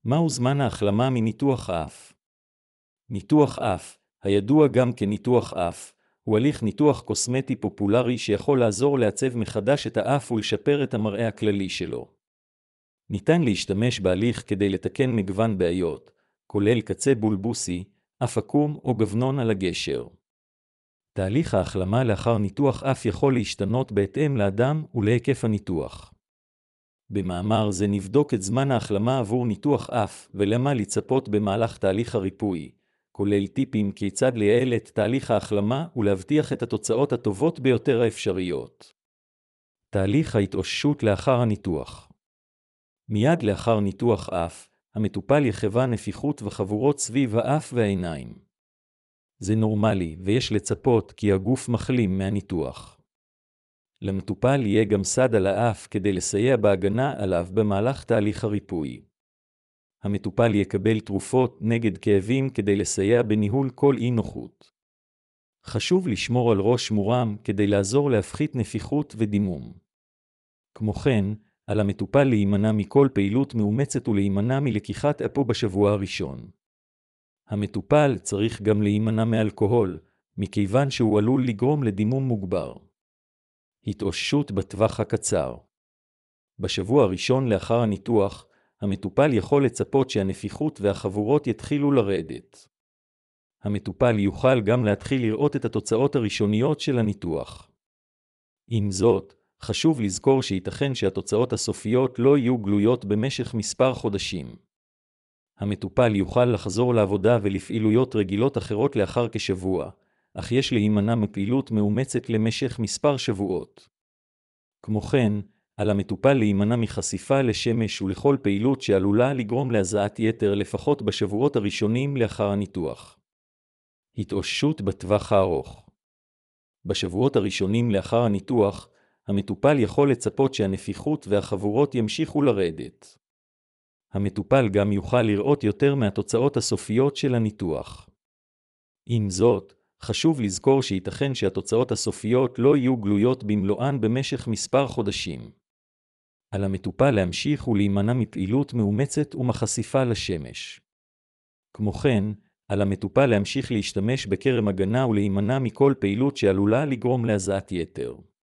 מהו זמן ההחלמה מניתוח אף? ניתוח אף, הידוע גם כניתוח אף, הוא הליך ניתוח קוסמטי פופולרי שיכול לעזור לעצב מחדש את האף ולשפר את המראה הכללי שלו. ניתן להשתמש בהליך כדי לתקן מגוון בעיות, כולל קצה בולבוסי, אף עקום או גבנון על הגשר. תהליך ההחלמה לאחר ניתוח אף יכול להשתנות בהתאם לאדם ולהיקף הניתוח. במאמר זה נבדוק את זמן ההחלמה עבור ניתוח אף ולמה לצפות במהלך תהליך הריפוי, כולל טיפים כיצד לייעל את תהליך ההחלמה ולהבטיח את התוצאות הטובות ביותר האפשריות. תהליך ההתאוששות לאחר הניתוח. מיד לאחר ניתוח אף, המטופל יחווה נפיחות וחבורות סביב האף והעיניים. זה נורמלי ויש לצפות כי הגוף מחלים מהניתוח. למטופל יהיה גם סד על האף כדי לסייע בהגנה עליו במהלך תהליך הריפוי. המטופל יקבל תרופות נגד כאבים כדי לסייע בניהול כל אי נוחות. חשוב לשמור על ראש מורם כדי לעזור להפחית נפיחות ודימום. כמו כן, על המטופל להימנע מכל פעילות מאומצת ולהימנע מלקיחת אפו בשבוע הראשון. המטופל צריך גם להימנע מאלכוהול, מכיוון שהוא עלול לגרום לדימום מוגבר. התאוששות בטווח הקצר. בשבוע הראשון לאחר הניתוח, המטופל יכול לצפות שהנפיחות והחבורות יתחילו לרדת. המטופל יוכל גם להתחיל לראות את התוצאות הראשוניות של הניתוח. עם זאת, חשוב לזכור שייתכן שהתוצאות הסופיות לא יהיו גלויות במשך מספר חודשים. המטופל יוכל לחזור לעבודה ולפעילויות רגילות אחרות לאחר כשבוע, אך יש להימנע מפעילות מאומצת למשך מספר שבועות. כמו כן, על המטופל להימנע מחשיפה לשמש ולכל פעילות שעלולה לגרום להזעת יתר לפחות בשבועות הראשונים לאחר הניתוח. התאוששות בטווח הארוך. בשבועות הראשונים לאחר הניתוח, המטופל יכול לצפות שהנפיחות והחבורות ימשיכו לרדת. המטופל גם יוכל לראות יותר מהתוצאות הסופיות של הניתוח. עם זאת, חשוב לזכור שייתכן שהתוצאות הסופיות לא יהיו גלויות במלואן במשך מספר חודשים. על המטופל להמשיך ולהימנע מפעילות מאומצת ומחשיפה לשמש. כמו כן, על המטופל להמשיך להשתמש בקרם הגנה ולהימנע מכל פעילות שעלולה לגרום להזעת יתר.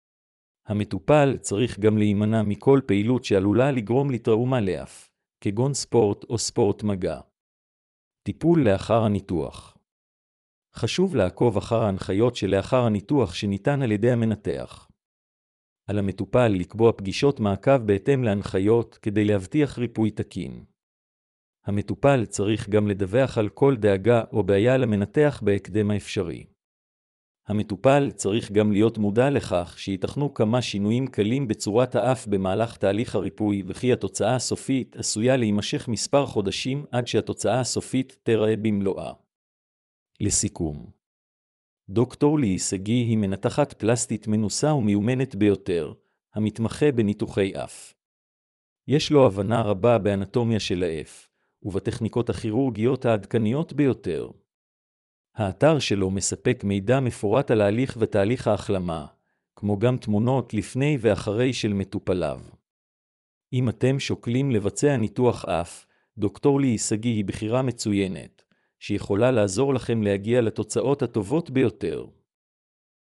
המטופל צריך גם להימנע מכל פעילות שעלולה לגרום לטראומה לאף, כגון ספורט או ספורט מגע. טיפול לאחר הניתוח. חשוב לעקוב אחר ההנחיות שלאחר הניתוח שניתן על ידי המנתח. על המטופל לקבוע פגישות מעקב בהתאם להנחיות כדי להבטיח ריפוי תקין. המטופל צריך גם לדווח על כל דאגה או בעיה למנתח בהקדם האפשרי. המטופל צריך גם להיות מודע לכך שיתכנו כמה שינויים קלים בצורת האף במהלך תהליך הריפוי וכי התוצאה הסופית עשויה להימשך מספר חודשים עד שהתוצאה הסופית תראה במלואה. לסיכום, דוקטור ליהי שגיא היא מנתחת פלסטית מנוסה ומיומנת ביותר, המתמחה בניתוחי אף. יש לו הבנה רבה באנטומיה של האף, ובטכניקות הכירורגיות העדכניות ביותר. האתר שלו מספק מידע מפורט על ההליך ותהליך ההחלמה, כמו גם תמונות לפני ואחרי של מטופליו. אם אתם שוקלים לבצע ניתוח אף, דוקטור ליהי שגיא היא בחירה מצוינת, שיכולה לעזור לכם להגיע לתוצאות הטובות ביותר.